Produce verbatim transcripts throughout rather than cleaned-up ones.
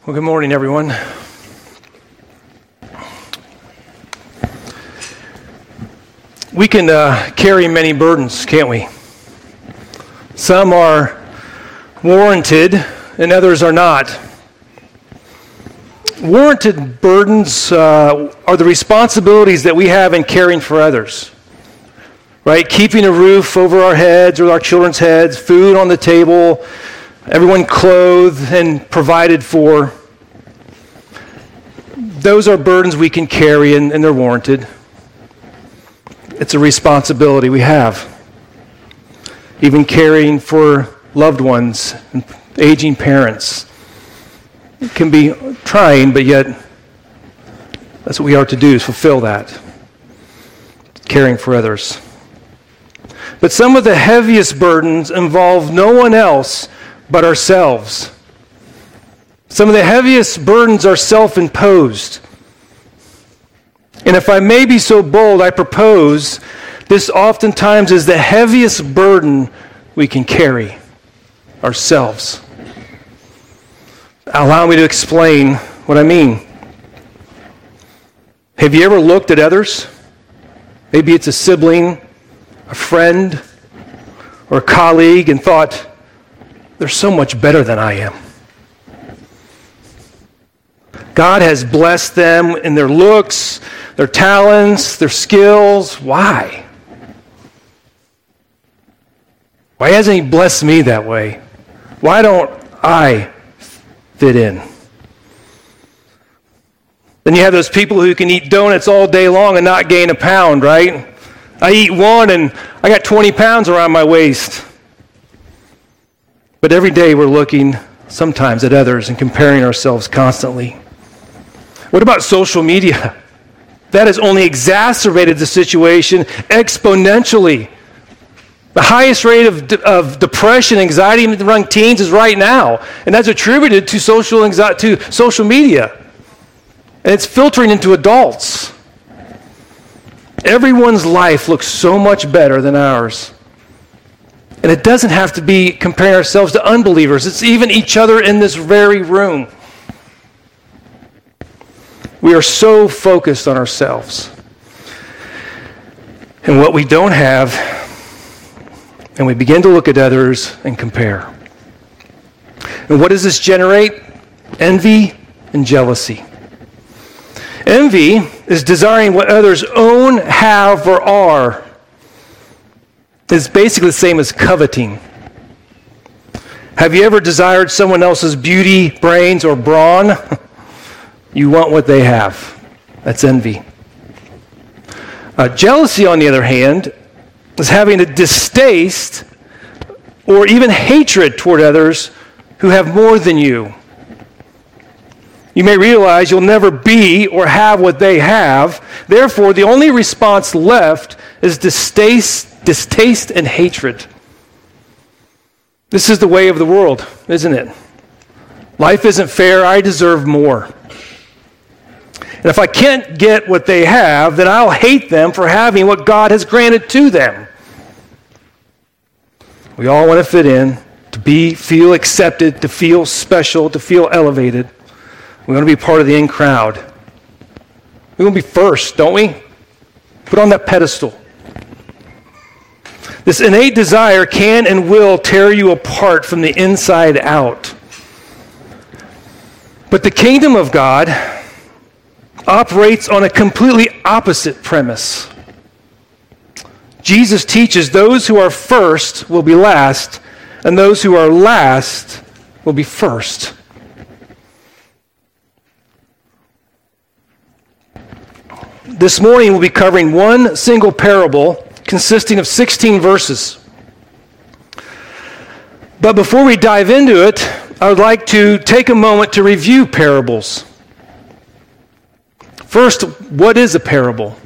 Well, good morning, everyone. We can uh, carry many burdens, can't we? Some are warranted and others are not. Warranted burdens uh, are the responsibilities that we have in caring for others, right? Keeping a roof over our heads or our children's heads, food on the table, everyone clothed and provided for. Those are burdens we can carry, and, and they're warranted. It's a responsibility we have. Even caring for loved ones and aging parents. It can be trying, but yet that's what we are to do, is fulfill that. Caring for others. But some of the heaviest burdens involve no one else but ourselves. Some of the heaviest burdens are self-imposed. And if I may be so bold, I propose this oftentimes is the heaviest burden we can carry, ourselves. Allow me to explain what I mean. Have you ever looked at others? Maybe it's a sibling, a friend, or a colleague, and thought, they're so much better than I am. God has blessed them in their looks, their talents, their skills. Why? Why hasn't He blessed me that way? Why don't I fit in? Then you have those people who can eat donuts all day long and not gain a pound, right? I eat one and I got twenty pounds around my waist. But every day we're looking sometimes at others and comparing ourselves constantly. What about social media? That has only exacerbated the situation exponentially. The highest rate of, de- of depression, anxiety among teens is right now, and that's attributed to social anxiety, to social media. And it's filtering into adults. Everyone's life looks so much better than ours. And it doesn't have to be comparing ourselves to unbelievers. It's even each other in this very room. We are so focused on ourselves and what we don't have, and we begin to look at others and compare. And what does this generate? Envy and jealousy. Envy is desiring what others own, have, or are. It's basically the same as coveting. Have you ever desired someone else's beauty, brains, or brawn? You want what they have. That's envy. Uh, jealousy, on the other hand, is having a distaste or even hatred toward others who have more than you. You may realize you'll never be or have what they have. Therefore, the only response left is distaste, distaste and hatred. This is the way of the world, isn't it? Life isn't fair. I deserve more. And if I can't get what they have, then I'll hate them for having what God has granted to them. We all want to fit in, to be, feel accepted, to feel special, to feel elevated. We want to be part of the in crowd. We want to be first, don't we? Put on that pedestal. This innate desire can and will tear you apart from the inside out. But the kingdom of God operates on a completely opposite premise. Jesus teaches those who are first will be last, and those who are last will be first. This morning we'll be covering one single parable consisting of sixteen verses. But before we dive into it, I would like to take a moment to review parables. First, what is a parable?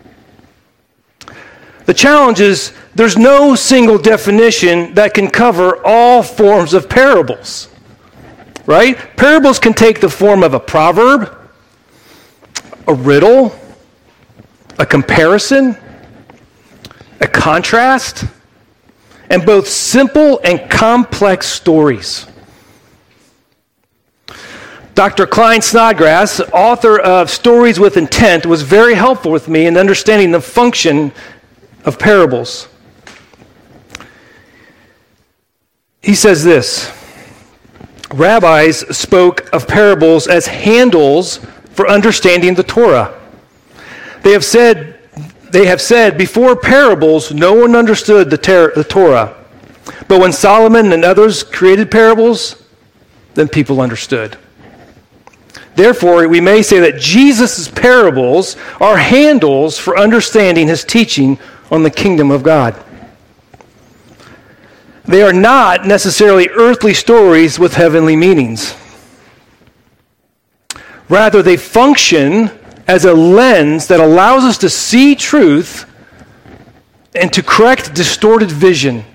The challenge is there's no single definition that can cover all forms of parables, right? Parables can take the form of a proverb, a riddle, a comparison, a contrast, and both simple and complex stories. Doctor Klein Snodgrass, author of Stories with Intent, was very helpful with me in understanding the function of parables. He says this: rabbis spoke of parables as handles for understanding the Torah. They have said, they have said before parables, no one understood the, ter- the Torah. But when Solomon and others created parables, then people understood. Therefore, we may say that Jesus' parables are handles for understanding his teaching on the kingdom of God. They are not necessarily earthly stories with heavenly meanings. Rather, they function as a lens that allows us to see truth and to correct distorted vision.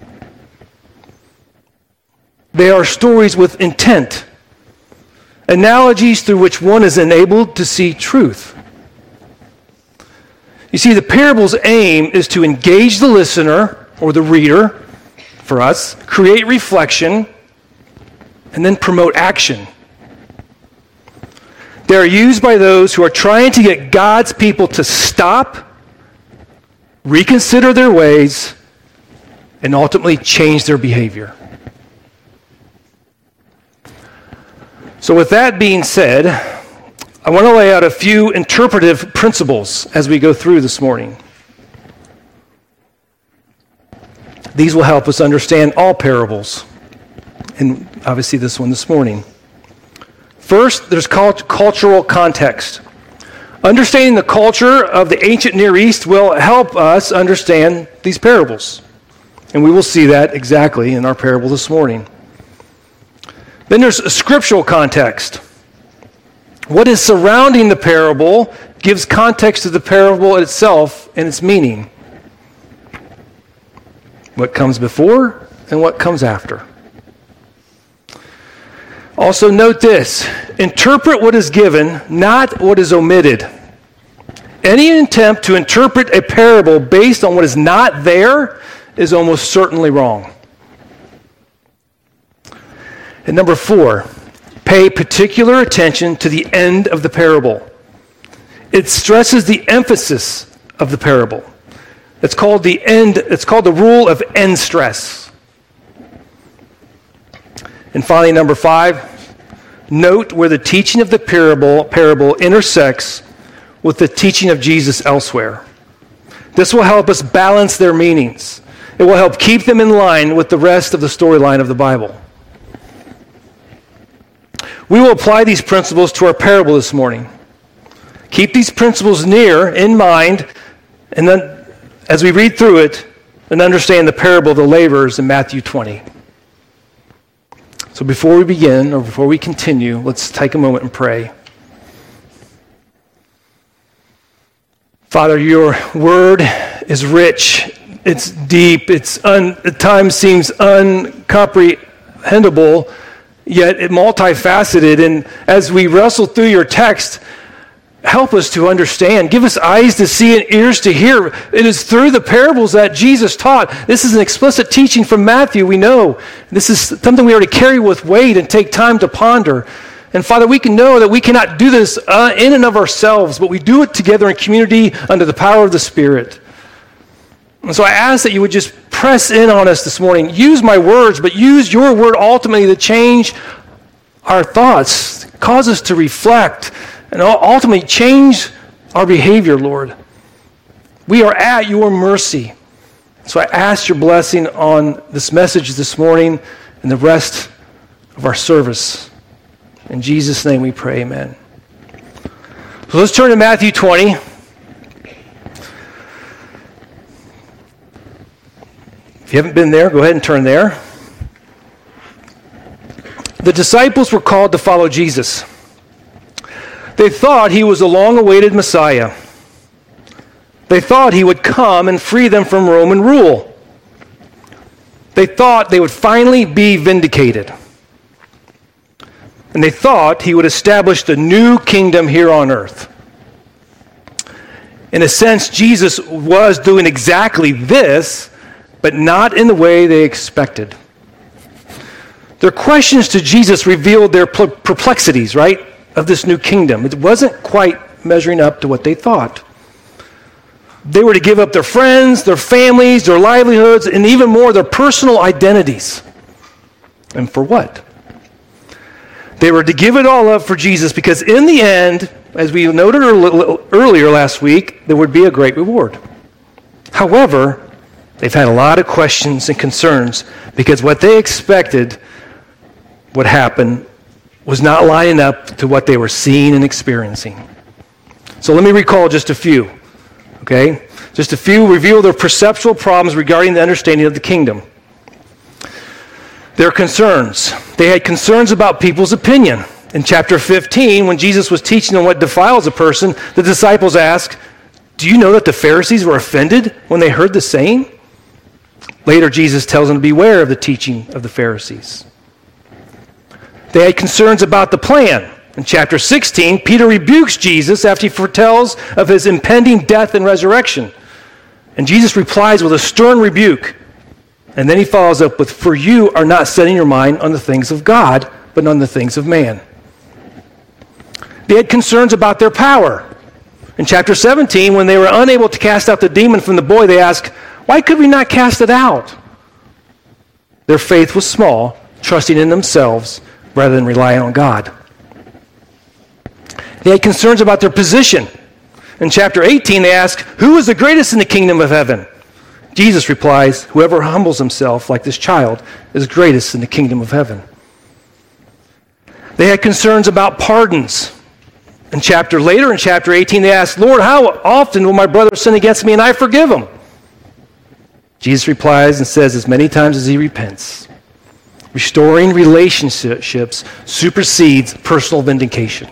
They are stories with intent, analogies through which one is enabled to see truth. You see, the parable's aim is to engage the listener or the reader, for us, create reflection, and then promote action. They are used by those who are trying to get God's people to stop, reconsider their ways, and ultimately change their behavior. So with that being said, I want to lay out a few interpretive principles as we go through this morning. These will help us understand all parables, and obviously this one this morning. First, there's cult- cultural context. Understanding the culture of the ancient Near East will help us understand these parables, and we will see that exactly in our parable this morning. Then there's a scriptural context. What is surrounding the parable gives context to the parable itself and its meaning. What comes before and what comes after. Also note this: interpret what is given, not what is omitted. Any attempt to interpret a parable based on what is not there is almost certainly wrong. And number four, pay particular attention to the end of the parable. It stresses the emphasis of the parable. It's called the end, it's called the rule of end stress. And finally, number five, note where the teaching of the parable, parable intersects with the teaching of Jesus elsewhere. This will help us balance their meanings. It will help keep them in line with the rest of the storyline of the Bible. We will apply these principles to our parable this morning. Keep these principles near, in mind, and then as we read through it and understand the parable of the laborers in Matthew twenty. So before we begin, or before we continue, let's take a moment and pray. Father, your word is rich, it's deep, it's un, at times seems uncomprehendable, yet it multifaceted. And as we wrestle through your text, help us to understand. Give us eyes to see and ears to hear. It is through the parables that Jesus taught. This is an explicit teaching from Matthew, we know. This is something we are to carry with weight and take time to ponder. And Father, we can know that we cannot do this uh, in and of ourselves, but we do it together in community under the power of the Spirit. And so I ask that you would just press in on us this morning. Use my words, but use your word ultimately to change our thoughts, cause us to reflect, and ultimately change our behavior, Lord. We are at your mercy. So I ask your blessing on this message this morning and the rest of our service. In Jesus' name we pray, amen. So let's turn to Matthew twenty. If you haven't been there, go ahead and turn there. The disciples were called to follow Jesus. They thought he was a long-awaited Messiah. They thought he would come and free them from Roman rule. They thought they would finally be vindicated. And they thought he would establish the new kingdom here on earth. In a sense, Jesus was doing exactly this, but not in the way they expected. Their questions to Jesus revealed their perplexities, right, of this new kingdom. It wasn't quite measuring up to what they thought. They were to give up their friends, their families, their livelihoods, and even more, their personal identities. And for what? They were to give it all up for Jesus because in the end, as we noted earlier last week, there would be a great reward. However, they've had a lot of questions and concerns because what they expected would happen was not lining up to what they were seeing and experiencing. So let me recall just a few, okay? Just a few reveal their perceptual problems regarding the understanding of the kingdom. Their concerns. They had concerns about people's opinion. In chapter fifteen, when Jesus was teaching on what defiles a person, the disciples asked, "Do you know that the Pharisees were offended when they heard the saying?" Later, Jesus tells them to beware of the teaching of the Pharisees. They had concerns about the plan. In chapter sixteen, Peter rebukes Jesus after he foretells of his impending death and resurrection. And Jesus replies with a stern rebuke. And then he follows up with, "For you are not setting your mind on the things of God, but on the things of man." They had concerns about their power. In chapter seventeen, when they were unable to cast out the demon from the boy, they asked, "Why could we not cast it out?" Their faith was small, trusting in themselves rather than relying on God. They had concerns about their position. In chapter eighteen, they ask, "Who is the greatest in the kingdom of heaven?" Jesus replies, "Whoever humbles himself like this child is greatest in the kingdom of heaven." They had concerns about pardons. In chapter later, in chapter eighteen, they asked, "Lord, how often will my brother sin against me and I forgive him?" Jesus replies and says, "As many times as he repents." Restoring relationships supersedes personal vindication.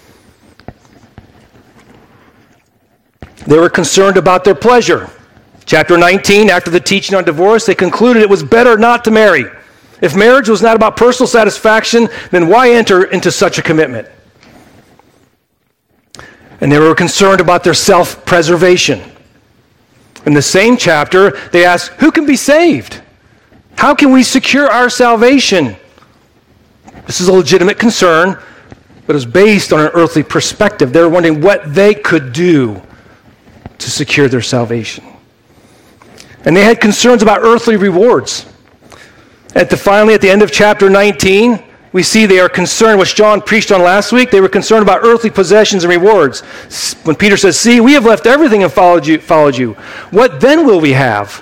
They were concerned about their pleasure. Chapter nineteen, after the teaching on divorce, they concluded it was better not to marry. If marriage was not about personal satisfaction, then why enter into such a commitment? And they were concerned about their self-preservation. In the same chapter, they asked, "Who can be saved? How can we secure our salvation?" This is a legitimate concern, but it was based on an earthly perspective. They were wondering what they could do to secure their salvation. And they had concerns about earthly rewards. At the finally, at the end of chapter nineteen, we see they are concerned, which John preached on last week. They were concerned about earthly possessions and rewards. When Peter says, "See, we have left everything and followed you, followed you. What then will we have?"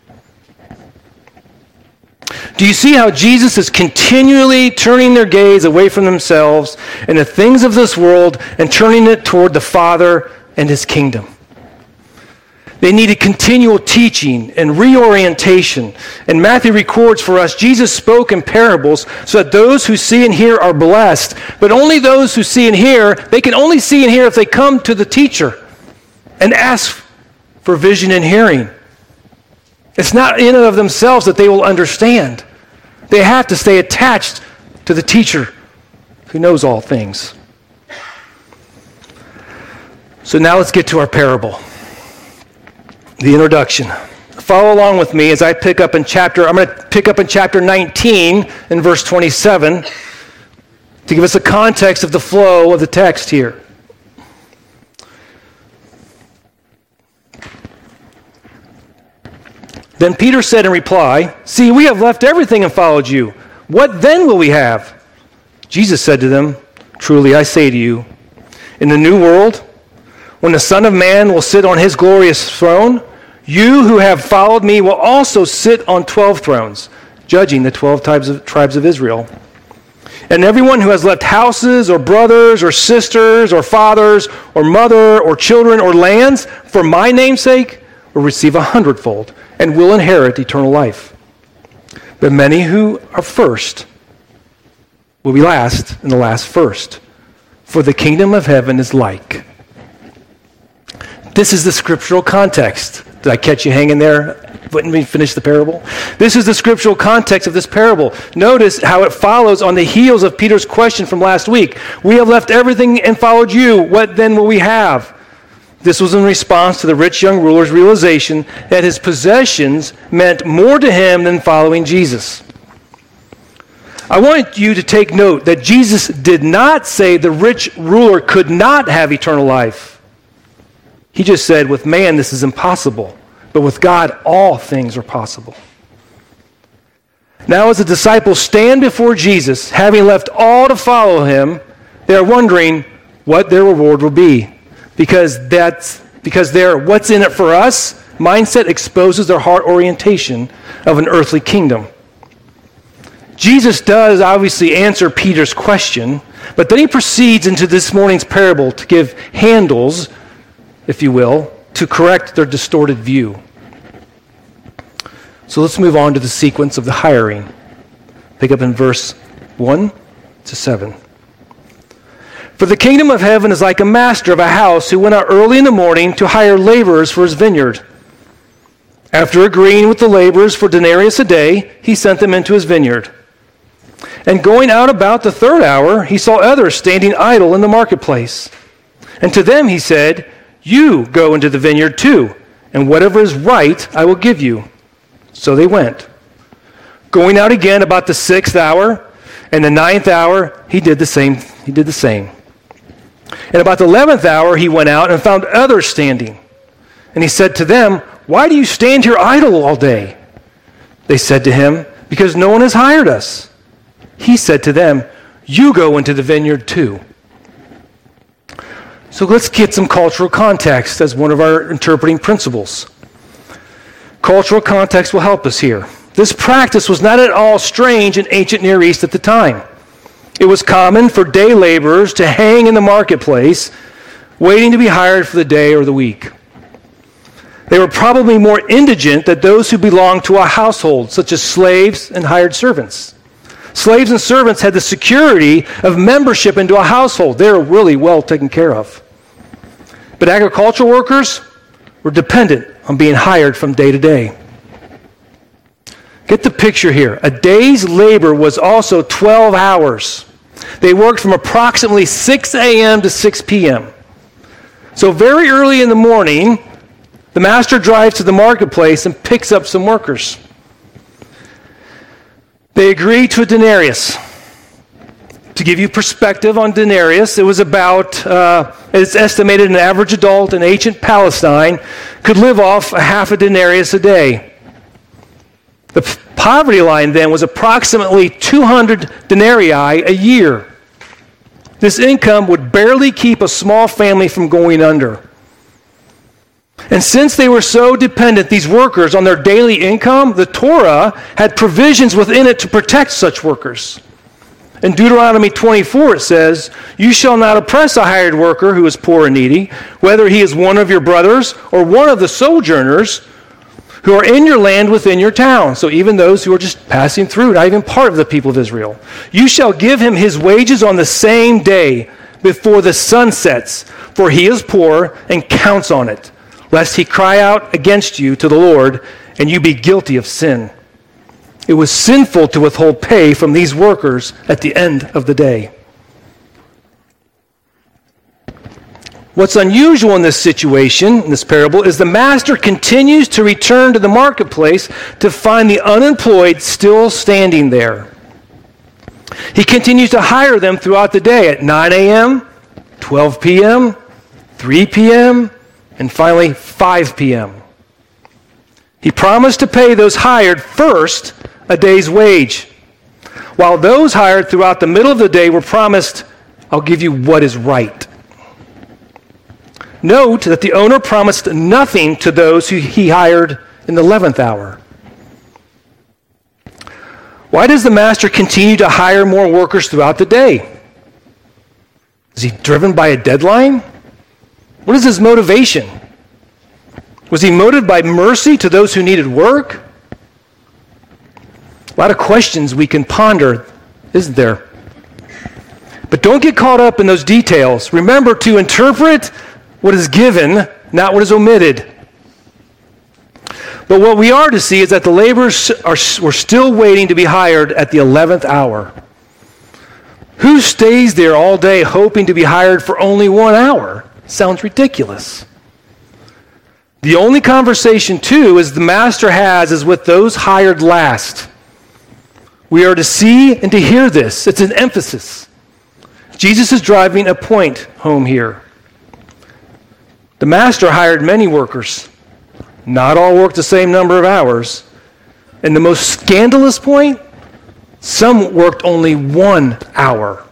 Do you see how Jesus is continually turning their gaze away from themselves and the things of this world and turning it toward the Father and his kingdom? They needed continual teaching and reorientation. And Matthew records for us, Jesus spoke in parables so that those who see and hear are blessed. But only those who see and hear, they can only see and hear if they come to the teacher and ask for vision and hearing. It's not in and of themselves that they will understand. They have to stay attached to the teacher who knows all things. So now let's get to our parable. The introduction. Follow along with me as I pick up in chapter, I'm going to pick up in chapter nineteen in verse twenty-seven to give us a context of the flow of the text here. Then Peter said in reply, "See, we have left everything and followed you. What then will we have?" Jesus said to them, "Truly I say to you, in the new world, when the Son of Man will sit on his glorious throne, you who have followed me will also sit on twelve thrones, judging the twelve tribes of, tribes of Israel. And everyone who has left houses or brothers or sisters or fathers or mother or children or lands for my name's sake will receive a hundredfold and will inherit eternal life. But many who are first will be last, and the last first. For the kingdom of heaven is like." This is the scriptural context. Did I catch you hanging there? Wouldn't we finish the parable? This is the scriptural context of this parable. Notice how it follows on the heels of Peter's question from last week. "We have left everything and followed you. What then will we have?" This was in response to the rich young ruler's realization that his possessions meant more to him than following Jesus. I want you to take note that Jesus did not say the rich ruler could not have eternal life. He just said, with man this is impossible, but with God all things are possible. Now as the disciples stand before Jesus, having left all to follow him, they are wondering what their reward will be. Because that's because their what's in it for us mindset exposes their heart orientation of an earthly kingdom. Jesus does obviously answer Peter's question, but then he proceeds into this morning's parable to give handles, if you will, to correct their distorted view. So let's move on to the sequence of the hiring. Pick up in verse one to seven. For the kingdom of heaven is like a master of a house who went out early in the morning to hire laborers for his vineyard. After agreeing with the laborers for denarius a day, he sent them into his vineyard. And going out about the third hour, he saw others standing idle in the marketplace. And to them he said, you go into the vineyard too, and whatever is right I will give you. So they went. Going out again about the sixth hour and the ninth hour, he did the same. He did the same. And about the eleventh hour, he went out and found others standing. And he said to them, why do you stand here idle all day? They said to him, because no one has hired us. He said to them, you go into the vineyard too. So let's get some cultural context as one of our interpreting principles. Cultural context will help us here. This practice was not at all strange in ancient Near East at the time. It was common for day laborers to hang in the marketplace, waiting to be hired for the day or the week. They were probably more indigent than those who belonged to a household, such as slaves and hired servants. Slaves and servants had the security of membership into a household. They were really well taken care of. But agricultural workers were dependent on being hired from day to day. Get the picture here. A day's labor was also twelve hours. They worked from approximately six a.m. to six p.m. So very early in the morning, the master drives to the marketplace and picks up some workers. They agree to a denarius. To give you perspective on denarius, it was about, uh, it's estimated an average adult in ancient Palestine could live off a half a denarius a day. The poverty line then was approximately two hundred denarii a year. This income would barely keep a small family from going under. And since they were so dependent, these workers, on their daily income, the Torah had provisions within it to protect such workers. In Deuteronomy twenty-four, it says, you shall not oppress a hired worker who is poor and needy, whether he is one of your brothers or one of the sojourners who are in your land within your town. So even those who are just passing through, not even part of the people of Israel. You shall give him his wages on the same day before the sun sets, for he is poor and counts on it, lest he cry out against you to the Lord and you be guilty of sin. It was sinful to withhold pay from these workers at the end of the day. What's unusual in this situation, in this parable, is the master continues to return to the marketplace to find the unemployed still standing there. He continues to hire them throughout the day at nine a.m., twelve p.m., three p.m., and finally five p.m. He promised to pay those hired first a day's wage, while those hired throughout the middle of the day were promised, I'll give you what is right. Note that the owner promised nothing to those who he hired in the eleventh hour. Why does the master continue to hire more workers throughout the day? Is he driven by a deadline? What is his motivation? Was he motivated by mercy to those who needed work? A lot of questions we can ponder, isn't there? But don't get caught up in those details. Remember to interpret what is given, not what is omitted. But what we are to see is that the laborers are, were still waiting to be hired at the eleventh hour. Who stays there all day hoping to be hired for only one hour? Sounds ridiculous. The only conversation, too, is the master has is with those hired last. We are to see and to hear this. It's an emphasis. Jesus is driving a point home here. The master hired many workers. Not all worked the same number of hours. And the most scandalous point, some worked only one hour.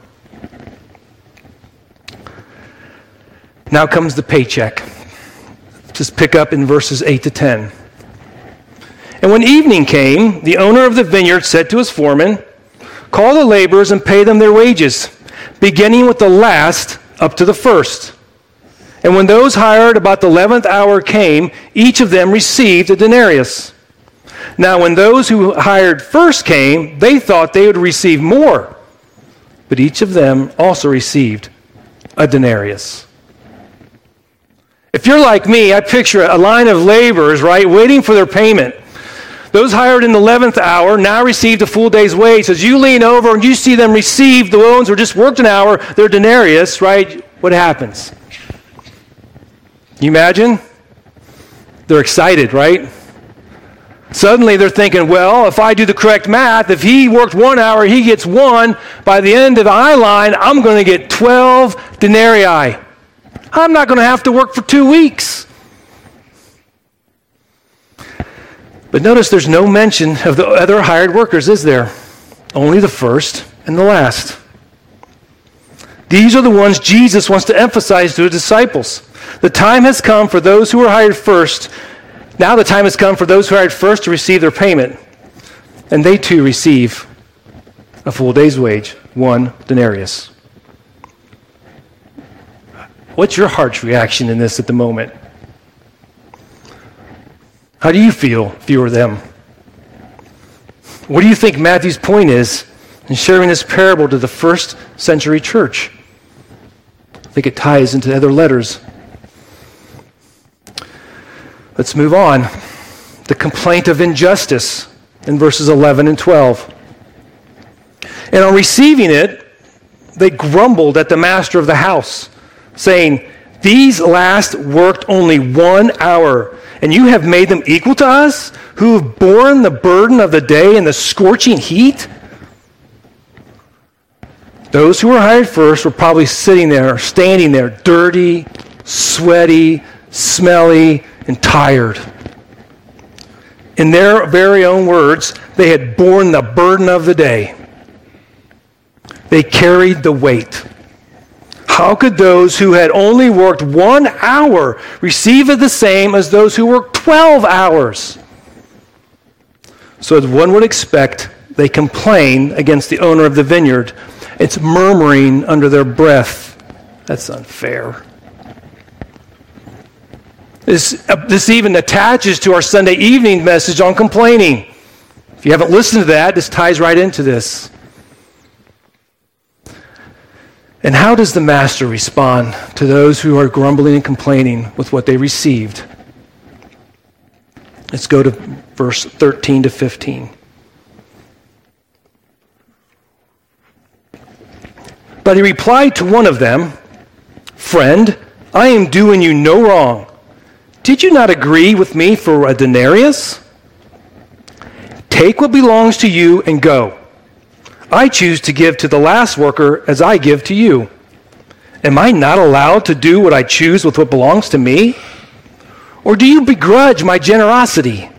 Now comes the paycheck. Just pick up in verses eight to ten. And when evening came, the owner of the vineyard said to his foreman, "Call the laborers and pay them their wages, beginning with the last up to the first." And when those hired about the eleventh hour came, each of them received a denarius. Now when those who hired first came, they thought they would receive more. But each of them also received a denarius. If you're like me, I picture a line of laborers, right, waiting for their payment. Those hired in the eleventh hour now received a full day's wage. As you lean over and you see them receive the ones who just worked an hour, their denarius, right, what happens? You imagine? They're excited, right? Suddenly they're thinking, well, if I do the correct math, if he worked one hour, he gets one. By the end of the eye line, I'm going to get twelve denarii. I'm not going to have to work for two weeks. But notice there's no mention of the other hired workers, is there? Only the first and the last. These are the ones Jesus wants to emphasize to his disciples. The time has come for those who were hired first. Now the time has come for those who were hired first to receive their payment. And they too receive a full day's wage, one denarius. What's your heart's reaction in this at the moment? How do you feel if you were them? What do you think Matthew's point is in sharing this parable to the first century church? I think it ties into other letters. Let's move on. The complaint of injustice in verses eleven and twelve. And on receiving it, they grumbled at the master of the house, saying, "These last worked only one hour, and you have made them equal to us, who have borne the burden of the day and the scorching heat?" Those who were hired first were probably sitting there, or standing there, dirty, sweaty, smelly, and tired. In their very own words, they had borne the burden of the day. They carried the weight. How could those who had only worked one hour receive it the same as those who worked twelve hours? So as one would expect, they complain against the owner of the vineyard. It's murmuring under their breath. That's unfair. This, uh, this even attaches to our Sunday evening message on complaining. If you haven't listened to that, this ties right into this. And how does the master respond to those who are grumbling and complaining with what they received? Let's go to verse thirteen to fifteen. But he replied to one of them, "Friend, I am doing you no wrong. Did you not agree with me for a denarius? Take what belongs to you and go. I choose to give to the last worker as I give to you. Am I not allowed to do what I choose with what belongs to me? Or do you begrudge my generosity?"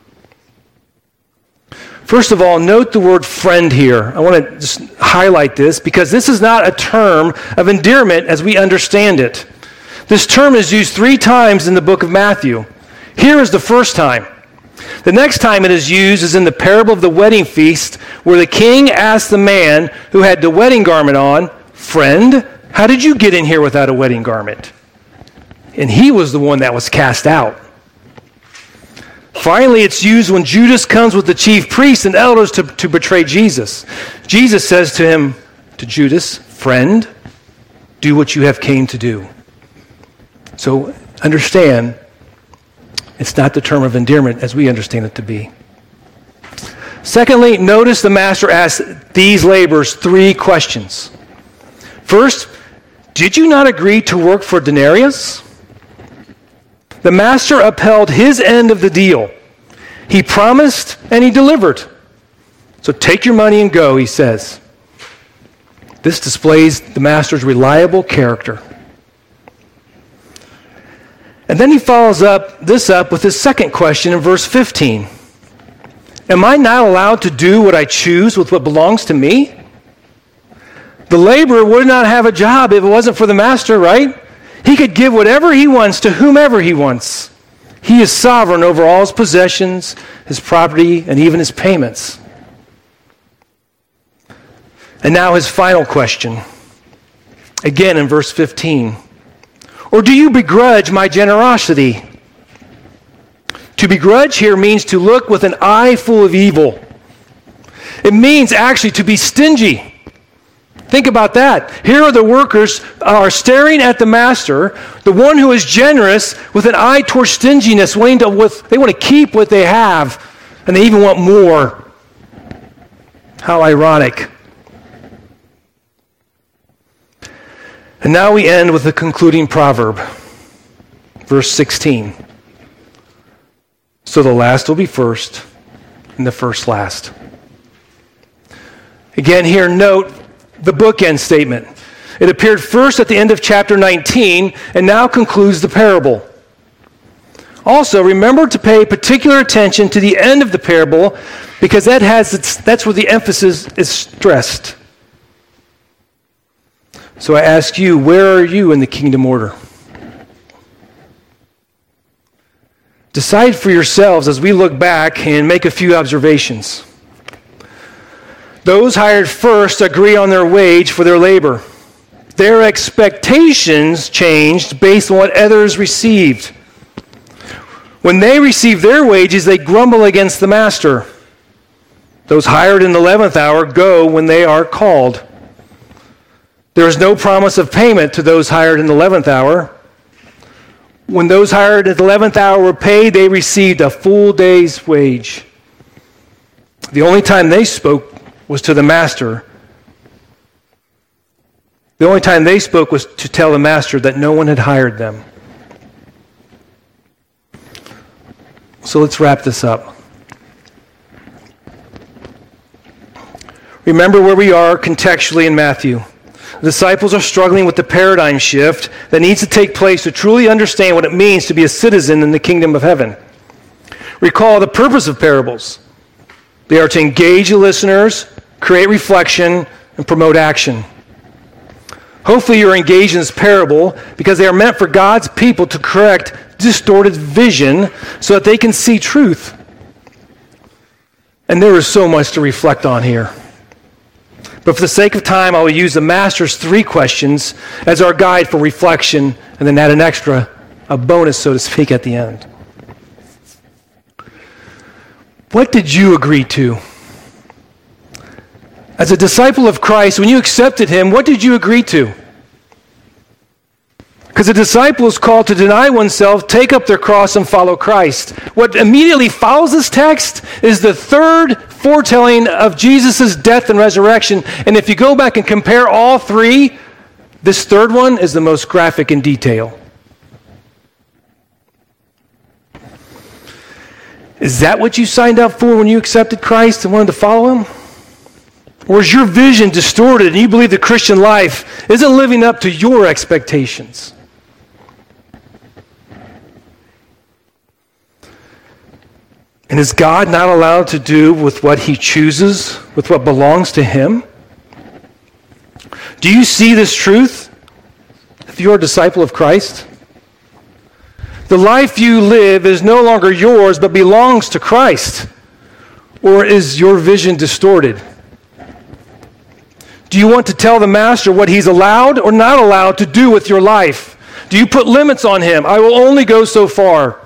First of all, note the word friend here. I want to just highlight this because this is not a term of endearment as we understand it. This term is used three times in the book of Matthew. Here is the first time. The next time it is used is in the parable of the wedding feast, where the king asked the man who had the wedding garment on, "Friend, how did you get in here without a wedding garment?" And he was the one that was cast out. Finally, it's used when Judas comes with the chief priests and elders to, to betray Jesus. Jesus says to him, to Judas, "Friend, do what you have came to do." So understand, it's not the term of endearment as we understand it to be. Secondly, notice the master asks these laborers three questions. First, did you not agree to work for denarius? The master upheld his end of the deal. He promised and he delivered. So take your money and go, he says. This displays the master's reliable character. And then he follows up this up with his second question in verse fifteen. Am I not allowed to do what I choose with what belongs to me? The laborer would not have a job if it wasn't for the master, right? He could give whatever he wants to whomever he wants. He is sovereign over all his possessions, his property, and even his payments. And now his final question, again in verse fifteen. Or do you begrudge my generosity? To begrudge here means to look with an eye full of evil. It means actually to be stingy. Think about that. Here are the workers are staring at the master, the one who is generous, with an eye towards stinginess, wanting to, with, they want to keep what they have, and they even want more. How ironic. And now we end with the concluding proverb, verse sixteen. So the last will be first, and the first last. Again, here note the bookend statement. It appeared first at the end of chapter nineteen, and now concludes the parable. Also, remember to pay particular attention to the end of the parable, because that has its, that's where the emphasis is stressed. So I ask you, where are you in the kingdom order? Decide for yourselves as we look back and make a few observations. Those hired first agree on their wage for their labor. Their expectations changed based on what others received. When they receive their wages, they grumble against the master. Those hired in the eleventh hour go when they are called. There is no promise of payment to those hired in the eleventh hour. When those hired at the eleventh hour were paid, they received a full day's wage. The only time they spoke was to the master. The only time they spoke was to tell the master that no one had hired them. So let's wrap this up. Remember where we are contextually in Matthew. The disciples are struggling with the paradigm shift that needs to take place to truly understand what it means to be a citizen in the kingdom of heaven. Recall the purpose of parables. They are to engage the listeners, create reflection, and promote action. Hopefully you're engaged in this parable because they are meant for God's people to correct distorted vision so that they can see truth. And there is so much to reflect on here. But for the sake of time, I will use the Master's three questions as our guide for reflection, and then add an extra, a bonus, so to speak, at the end. What did you agree to? As a disciple of Christ, when you accepted him, what did you agree to? Because a disciple is called to deny oneself, take up their cross, and follow Christ. What immediately follows this text is the third foretelling of Jesus' death and resurrection. And if you go back and compare all three, this third one is the most graphic in detail. Is that what you signed up for when you accepted Christ and wanted to follow him? Or is your vision distorted and you believe the Christian life isn't living up to your expectations? And is God not allowed to do with what he chooses, with what belongs to him? Do you see this truth if you're a disciple of Christ? The life you live is no longer yours, but belongs to Christ. Or is your vision distorted? Do you want to tell the master what he's allowed or not allowed to do with your life? Do you put limits on him? I will only go so far.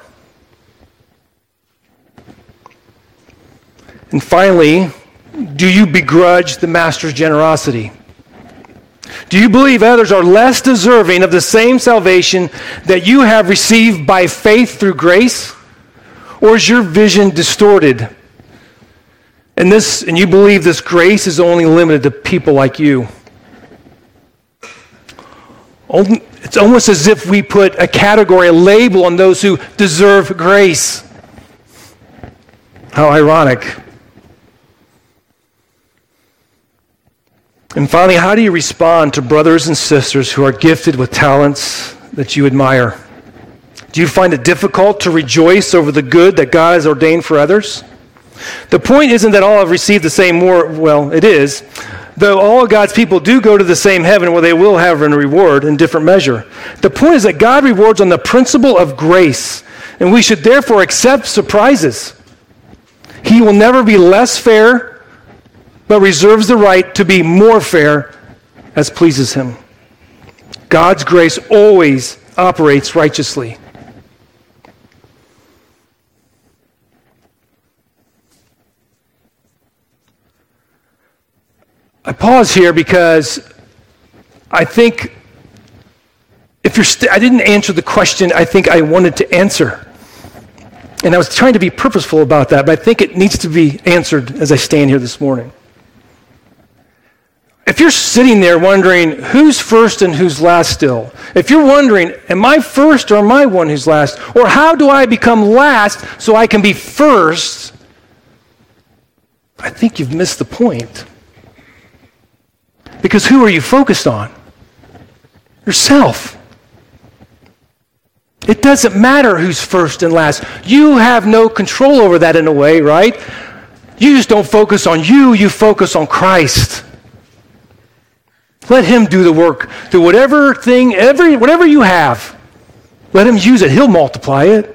And finally, do you begrudge the master's generosity? Do you believe others are less deserving of the same salvation that you have received by faith through grace? Or is your vision distorted? And this, and you believe this grace is only limited to people like you? It's almost as if we put a category, a label on those who deserve grace. How ironic. And finally, how do you respond to brothers and sisters who are gifted with talents that you admire? Do you find it difficult to rejoice over the good that God has ordained for others? The point isn't that all have received the same more, well, it is, though all of God's people do go to the same heaven where they will have a reward in different measure. The point is that God rewards on the principle of grace, and we should therefore accept surprises. He will never be less fair, but reserves the right to be more fair as pleases him. God's grace always operates righteously. I pause here because I think if you're st- I didn't answer the question I think I wanted to answer. And I was trying to be purposeful about that, but I think it needs to be answered as I stand here this morning. If you're sitting there wondering who's first and who's last still, if you're wondering, am I first or am I one who's last? Or how do I become last so I can be first? I think you've missed the point. Because who are you focused on? Yourself. It doesn't matter who's first and last. You have no control over that in a way, right? You just don't focus on you, you focus on Christ. Let him do the work through whatever thing, every whatever you have. Let him use it. He'll multiply it.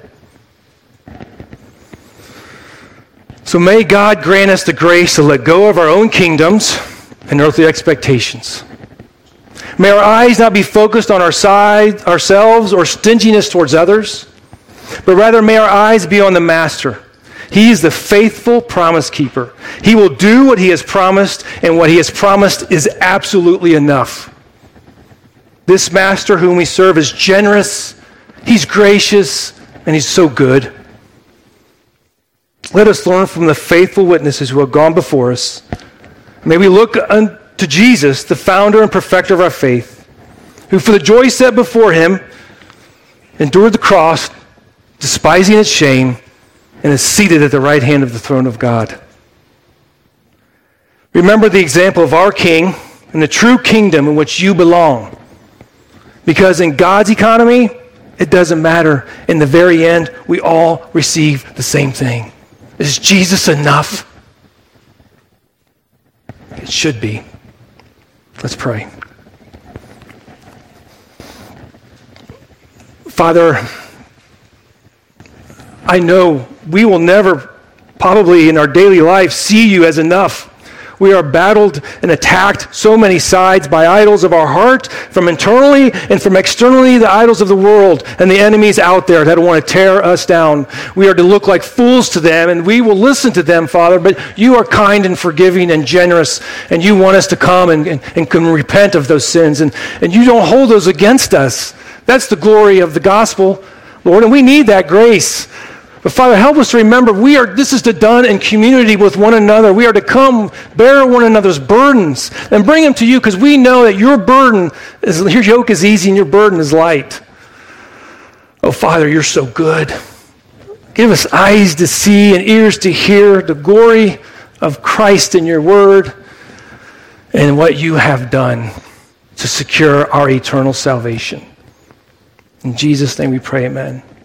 So may God grant us the grace to let go of our own kingdoms and earthly expectations. May our eyes not be focused on our side, ourselves or stinginess towards others, but rather may our eyes be on the Master. He is the faithful promise keeper. He will do what he has promised, and what he has promised is absolutely enough. This Master whom we serve is generous, he's gracious, and he's so good. Let us learn from the faithful witnesses who have gone before us. May we look unto Jesus, the founder and perfecter of our faith, who for the joy set before him endured the cross, despising its shame, and is seated at the right hand of the throne of God. Remember the example of our King and the true kingdom in which you belong. Because in God's economy, it doesn't matter. In the very end, we all receive the same thing. Is Jesus enough? It should be. Let's pray. Father, I know we will never, probably in our daily life, see you as enough. We are battled and attacked so many sides by idols of our heart, from internally and from externally, the idols of the world and the enemies out there that want to tear us down. We are to look like fools to them, and we will listen to them, Father, but you are kind and forgiving and generous, and you want us to come and, and, and can repent of those sins, and, and you don't hold those against us. That's the glory of the gospel, Lord, and we need that grace. But Father, help us to remember we are. This is to done in community with one another. We are to come bear one another's burdens and bring them to you, because we know that your burden is, your yoke is easy and your burden is light. Oh Father, you're so good. Give us eyes to see and ears to hear the glory of Christ in your word and what you have done to secure our eternal salvation. In Jesus' name we pray, amen.